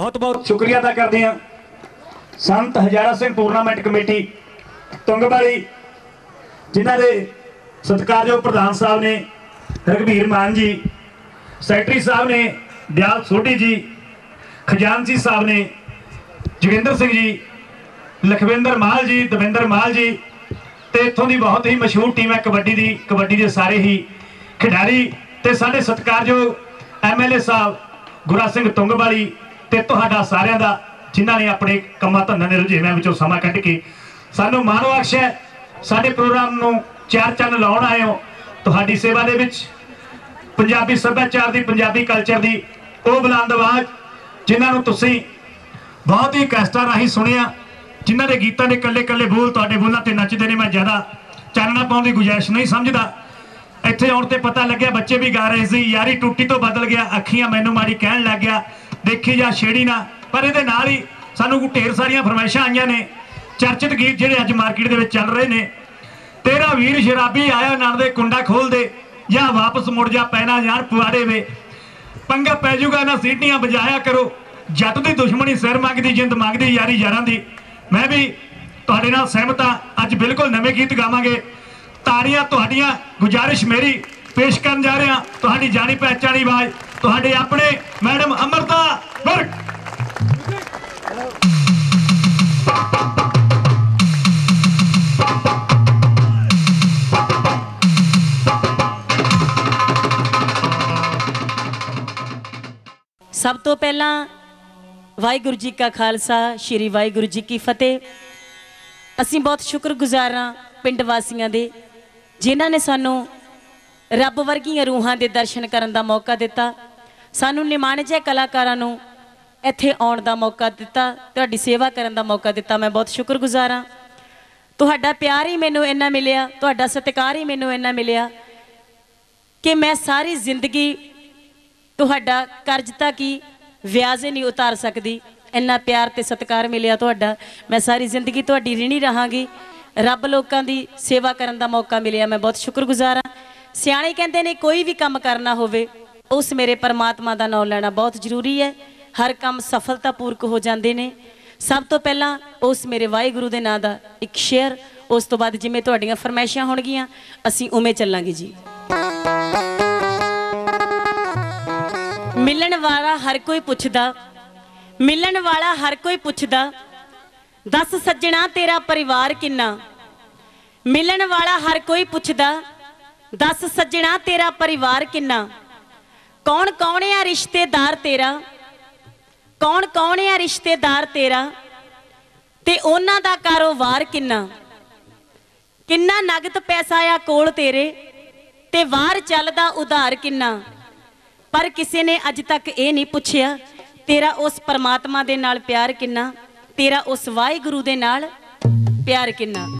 बहुत बहुत शुक्रिया अदा करते हैं संत हजारा सिंह टूरनामेंट कमेटी तुंगवाली जिन्हों के सत्कारयोग प्रधान साहब ने रघबीर मान जी, सैकटरी साहब ने दयाल सोढ़ी जी, खजानची साहब ने जोगिंदर सिंह जी, लखविंदर माल जी, दविंदर माल जी, तो इतों की बहुत ही मशहूर टीम है कबड्डी के सारे ही खिडारी ते साडे सत्कारयोग MLA साहब गुरा सिंह तुंगवाली ते तुहाडा सारिਆਂ ਦਾ जिन्हों ने अपने कामां धंधों के रुझेविਆਂ ਵਿੱਚੋਂ समा कढ़ के सानू माण बख्श है साडे प्रोग्राम नूं चार चंद लाउण आए हो। तुहाडी सेवा दे विच पंजाबी सभ्याचार दी पंजाबी कल्चर दी वो बुलंद आवाज़ जिन्हां नूं तुसीं बहुत ही कैसटां राहीं सुनिया, जिन्हां दे गीतां दे कल्ले कल्ले बोल तुहाडे बोलां ते नचदे ने। मैं ज़्यादा चानना पाउण दी गुजाइश नहीं समझदा। इत्थे आउण ते पता लग्या बच्चे भी गा रहे सी यारी टूटी तो बदल गया अखियां मैनू माड़ी कहण लग गया देखी जा छेड़ी ना। पर इहदे नाल ही सानू ढेर सारियां फरमाइशां आईयां ने। चर्चित गीत जिहड़े अज मार्केट दे विच चल रहे ने, तेरा वीर शराबी आया नल दे कुंडा खोल दे या वापस मुड़ जा पैना जान पुआड़े वे, पंगा पै जूगा ना सीटियां बजाया करो, जट दी दुश्मनी सिर मंगदी जिंद मंगदी यारी यारां दी। मैं भी तुहाडे नाल सहमत हां। अज बिल्कुल नवे गीत गावांगे। ताड़ियां तुहाडियां गुजारिश मेरी पेश करन जा रहे हां। तुहाडी जानी पहचानी आवाज तुहाडे अपने मैडम अमृता विर्क। सब तो पहला वाहिगुरू जी का खालसा श्री वाहिगुरू जी की फतेह। असी बहुत शुक्रगुजार हाँ पिंड वासियों के जिन्हों ने सानू रब वर्गियां रूहां के दर्शन करने का मौका दिता, सानू निमाणे जे कलाकारां नू इत्थे आउण दा मौका दिता, तुहाडी सेवा करने का मौका दिता। मैं बहुत शुक्रगुजार हाँ। तुहाडा प्यार ही मैनू इन्ना मिलिया, तुहाडा सत्कार ही मैनू इन्ना मिलिया कि मैं सारी जिंदगी तुहाडा कर्जता की व्याज नहीं उतार सकती। इन्ना प्यार ते सत्कार मिलिया तुहाडा, मैं सारी जिंदगी तुहाडी ऋणी रहांगी। रब लोकां दी सेवा करने का मौका मिलिया, मैं बहुत शुक्रगुजार हाँ। सियाणे कहंदे ने कोई भी काम करना होवे उस मेरे परमात्मा का नाम लेना बहुत जरूरी है, हर काम सफलतापूर्वक हो जाते हैं। सब तो पहला उस मेरे वाहिगुरू के नाम का एक शेयर, उस तो बाद जिमें तुहाडियां फरमाइशां होणगियां असीं उवें चलांगे जी। मिलन वाला हर कोई पुछदा, मिलन वाला हर कोई पुछदा, दस सज्जणा तेरा परिवार किन्ना। मिलन वाला हर कोई पुछदा, दस सज्जणा तेरा परिवार किन्ना। कौन कौन है रिश्तेदार तेरा, कौन कौन है रिश्तेदार तेरा, ते उन्हां दा कारोबार किन्ना। किन्ना नगद पैसा आ कोल तेरे, ते वार चलदा उधार किन्ना। पर किसी ने अज तक ये नहीं पूछया तेरा उस परमात्मा दे नाल प्यार किन्ना, तेरा उस वाहिगुरू दे नाल प्यार किन्ना।